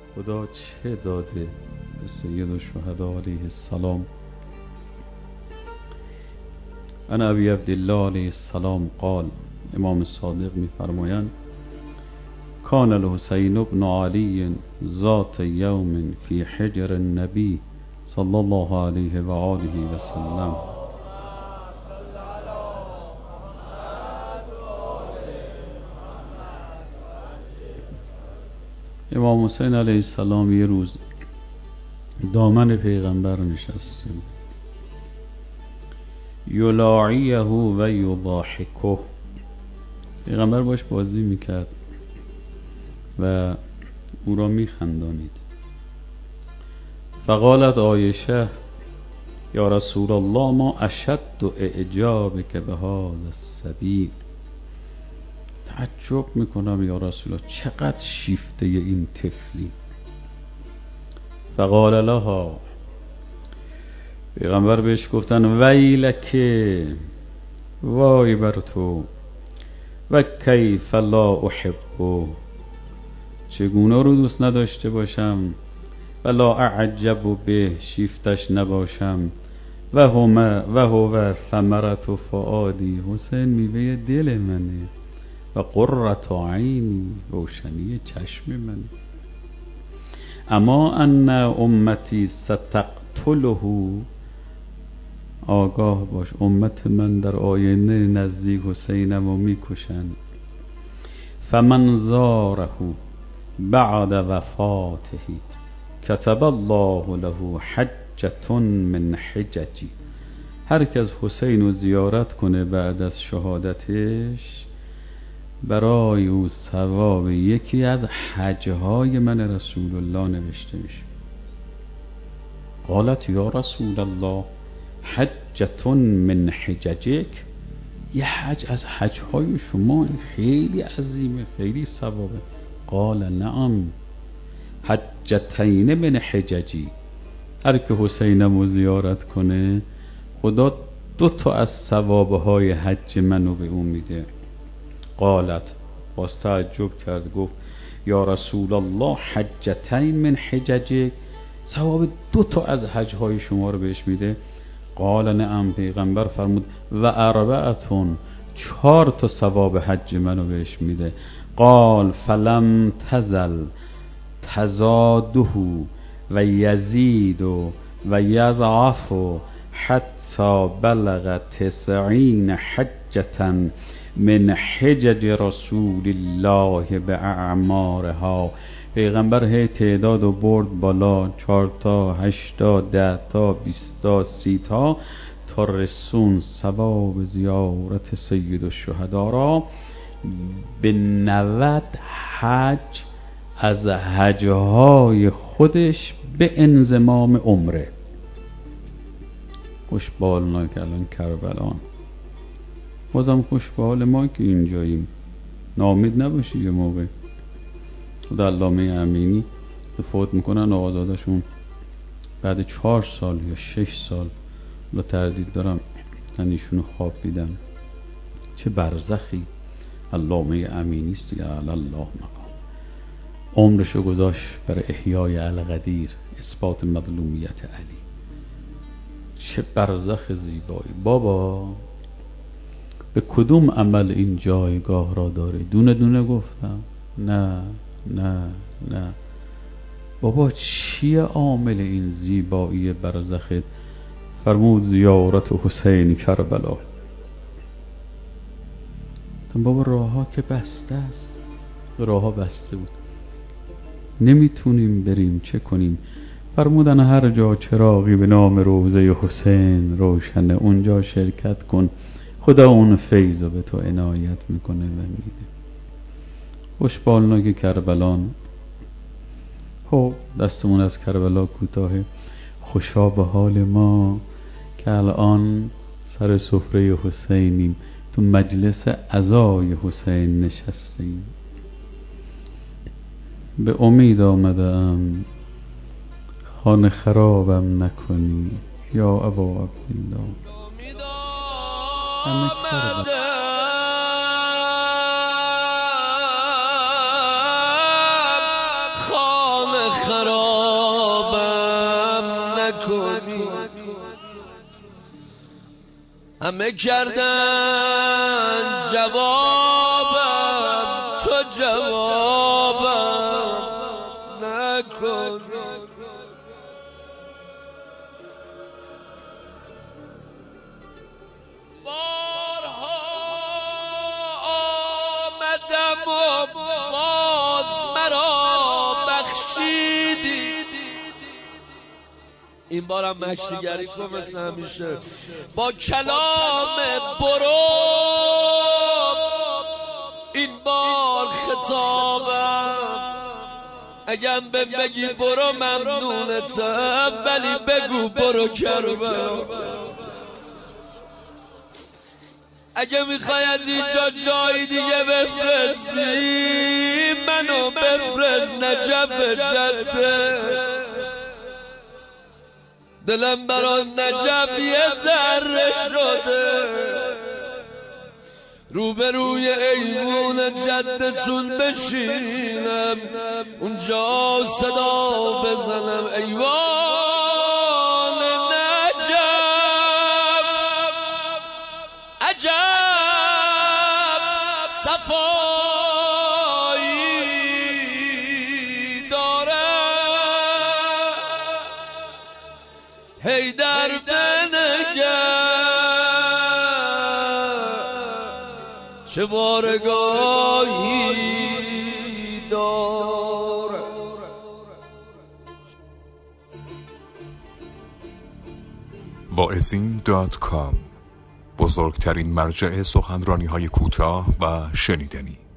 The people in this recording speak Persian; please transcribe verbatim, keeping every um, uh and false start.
خدا چه داده به سید الشهدا علیه السلام. انا ابی عبدالله علیه السلام قال، امام صادق میفرمایند کان الحسین بن علی ذات یوم فی حجر النبی صلی الله علیه و آله و سلم. امام حسین علیه السلام یه روز دامن پیغمبر نشسته، یلاعیه و یضاحکه، پیغمبر باش بازی میکرد و او را میخندانید. فقالت عایشه یا رسول الله ما اشد اعجابک به هذا الصبی، تعجب میکنم یا رسول الله چقدر شیفته این طفلی. فقال لها، پیغمبر بهش گفتن ویلک، وای بر تو، و کیف لا احبه، چگونه رو دوست نداشته باشم، و لا اعجب به، شیفتش نباشم، و هما و هو ثمرة فؤادی، حسین میوه دل منه، و قرة عینی، روشنی چشم منه. اما ان امتی ستقتله، آگاه باش امت من در آینه نزدیک حسینم و میکشن. فمن زاره بعد وفاته کتب الله له حجة من حججی، هر کس حسین رو زیارت کنه بعد از شهادتش برای او ثواب یکی از حجهای من رسول الله نوشته میشه. قالت یا رسول الله حجة من حججک، یه حج از حجهای شما خیلی عظیمه، خیلی ثوابه. قال نعم حجتین من حججی، هر که حسینم رو زیارت کنه خدا دو تا از ثوابهای حج منو به اون میده. قالت، باز تعجب کرد، گفت یا رسول الله حجتین من حججک، ثواب دو تا از حجهای شما رو بهش میده. قال نعم، پیغمبر فرمود و اربعتون، چهار تا ثواب حج منو بهش میده. قال فلم تزل تزاده و یزید و یضعف حتی بلغ تسعین حجة من حجج رسول الله به اعمارها، پیغمبر هی تعداد و برد بالا، چهار تا، هشت تا، ده تا، بیست تا، سی تا، تا رسون ثواب زیارت سید الشهدا را به نود حج از حجهای خودش به انضمام عمره. خوش به حال ما که الان کربلان، بازم خوش به حال ما که اینجاییم. ناامید نباشی یه موقع. خود علامه امینی فوت میکنن آزادشون بعد چهار سال یا شش سال، لا تردید دارم من ایشونو خواب دیدم. چه برزخی علامه امینی است دیگه، علی الله مقام، عمرشو گذاشت برای احیای القدیر، اثبات مظلومیت علی. چه برزخ زیبایی. بابا به کدوم عمل این جایگاه را داره؟ دونه دونه گفتم نه نه نه. بابا چیه عامل این زیبایی برزخت؟ فرمود زیارت حسین کربلا. بابا راه ها که بسته است، راه ها بسته بود، نمیتونیم بریم، چه کنیم؟ فرمودن هر جا چراغی به نام روضه حسین روشنه اونجا شرکت کن، خدا اون فیض رو به تو عنایت میکنه و میده. خوشبالنا که کربلان. خب دستمون از کربلا کوتاهه. خوشا به حال ما که الان سر سفره حسینیم، تو مجلس عزای حسین نشستیم. به امید آمدم خانه خرابم نکنی یا ابا عبدالله. همه خانه نکنی. همه کردن جوابم، تو جوابم نکنی. بارها آمدم و باز مرا بخشیدی. این بارم مشتیگری کن مثل همیشه با کلام برو. این بار خطابم اگم به بگی برو ممنونتم، ولی بگو برو کربلا. اگه میخوای از اینجا جای دیگه بفرستی منو بفرست نجف جده. دلم برا نجف یه ذره شده، روبروی ایوون جدتون بشینم اونجا صدا بزنم ایوان نجف عجب صفایی داره. حیدر بنگر چه بارگاهی داره. واعظین دات کام، بزرگترین مرجع سخنرانی های کوتاه و شنیدنی.